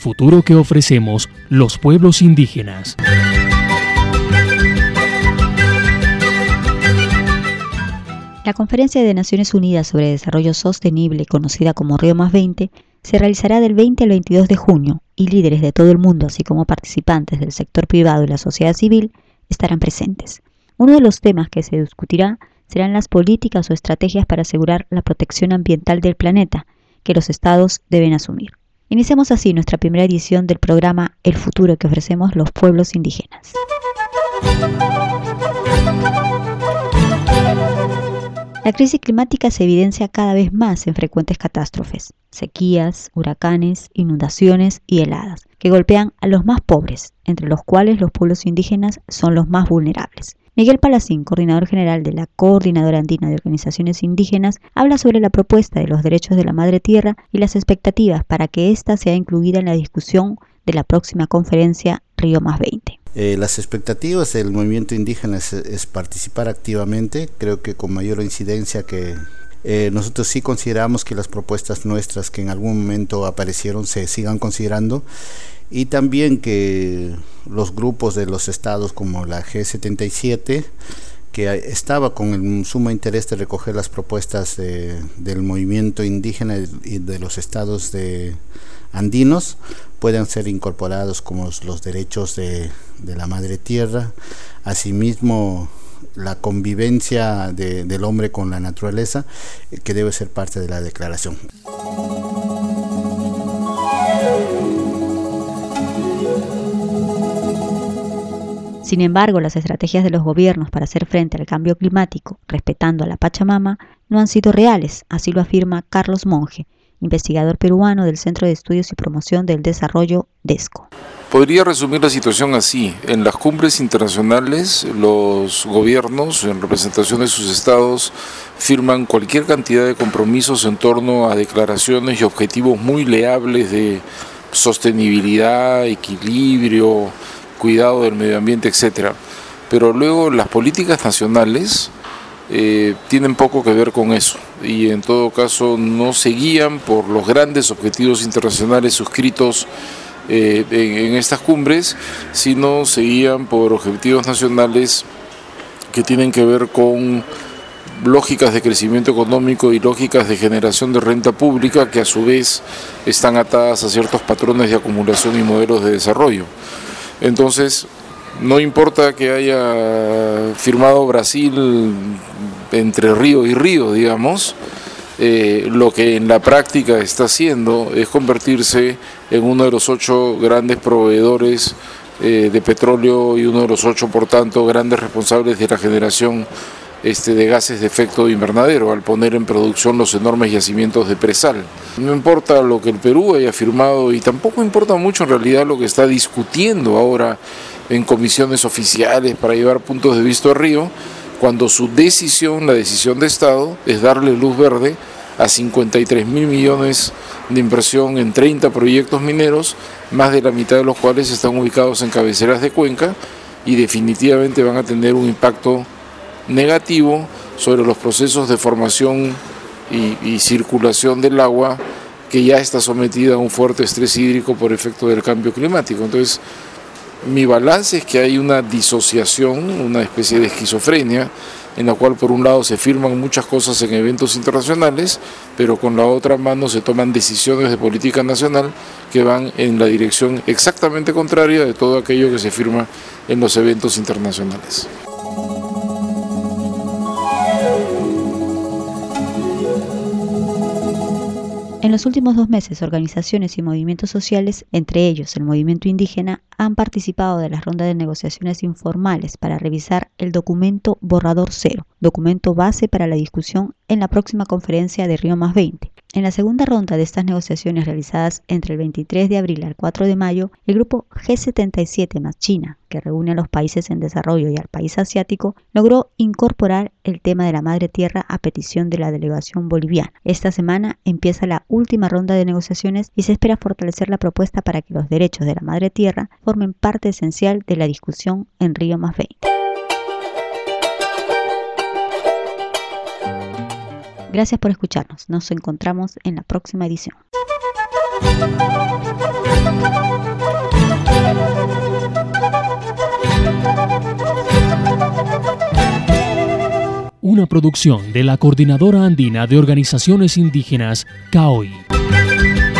futuro que ofrecemos los pueblos indígenas. La Conferencia de Naciones Unidas sobre Desarrollo Sostenible, conocida como Río+20, se realizará del 20 al 22 de junio y líderes de todo el mundo, así como participantes del sector privado y la sociedad civil, estarán presentes. Uno de los temas que se discutirá serán las políticas o estrategias para asegurar la protección ambiental del planeta que los estados deben asumir. Iniciamos así nuestra primera edición del programa El futuro que ofrecemos los pueblos indígenas. La crisis climática se evidencia cada vez más en frecuentes catástrofes, sequías, huracanes, inundaciones y heladas, que golpean a los más pobres, entre los cuales los pueblos indígenas son los más vulnerables. Miguel Palacín, coordinador general de la Coordinadora Andina de Organizaciones Indígenas, habla sobre la propuesta de los derechos de la Madre Tierra y las expectativas para que ésta sea incluida en la discusión de la próxima conferencia Río+20. Las expectativas del movimiento indígena es participar activamente. Creo que con mayor incidencia que nosotros sí consideramos que las propuestas nuestras que en algún momento aparecieron se sigan considerando, y también que los grupos de los estados como la G77, que estaba con el sumo interés de recoger las propuestas del movimiento indígena y de los estados andinos, puedan ser incorporados como los derechos de la Madre Tierra, asimismo la convivencia del hombre con la naturaleza, que debe ser parte de la declaración. Sin embargo, las estrategias de los gobiernos para hacer frente al cambio climático, respetando a la Pachamama, no han sido reales, así lo afirma Carlos Monge, investigador peruano del Centro de Estudios y Promoción del Desarrollo, DESCO. Podría resumir la situación así: en las cumbres internacionales, los gobiernos, en representación de sus estados, firman cualquier cantidad de compromisos en torno a declaraciones y objetivos muy loables de sostenibilidad, equilibrio, cuidado del medio ambiente, etc. Pero luego las políticas nacionales tienen poco que ver con eso, y en todo caso no se guían por los grandes objetivos internacionales suscritos en estas cumbres, sino se guían por objetivos nacionales que tienen que ver con lógicas de crecimiento económico y lógicas de generación de renta pública, que a su vez están atadas a ciertos patrones de acumulación y modelos de desarrollo. Entonces, no importa que haya firmado Brasil entre río y río, digamos, lo que en la práctica está haciendo es convertirse en uno de los 8 grandes proveedores de petróleo y uno de los 8, por tanto, grandes responsables de la generación de gases de efecto invernadero, al poner en producción los enormes yacimientos de presal. No importa lo que el Perú haya firmado, y tampoco importa mucho en realidad lo que está discutiendo ahora en comisiones oficiales para llevar puntos de vista a Río, cuando su decisión, la decisión de Estado, es darle luz verde a 53.000 millones de inversión en 30 proyectos mineros, más de la mitad de los cuales están ubicados en cabeceras de cuenca, y definitivamente van a tener un impacto negativo sobre los procesos de formación y circulación del agua, que ya está sometida a un fuerte estrés hídrico por efecto del cambio climático. Entonces, mi balance es que hay una disociación, una especie de esquizofrenia, en la cual por un lado se firman muchas cosas en eventos internacionales, pero con la otra mano se toman decisiones de política nacional que van en la dirección exactamente contraria de todo aquello que se firma en los eventos internacionales. En los últimos 2 meses, organizaciones y movimientos sociales, entre ellos el movimiento indígena, han participado de las rondas de negociaciones informales para revisar el documento Borrador Cero, documento base para la discusión en la próxima conferencia de Río+20. En la segunda ronda de estas negociaciones realizadas entre el 23 de abril al 4 de mayo, el grupo G77 más China, que reúne a los países en desarrollo y al país asiático, logró incorporar el tema de la Madre Tierra a petición de la delegación boliviana. Esta semana empieza la última ronda de negociaciones y se espera fortalecer la propuesta para que los derechos de la Madre Tierra formen parte esencial de la discusión en Río+20. Gracias por escucharnos. Nos encontramos en la próxima edición. Una producción de la Coordinadora Andina de Organizaciones Indígenas, CAOI.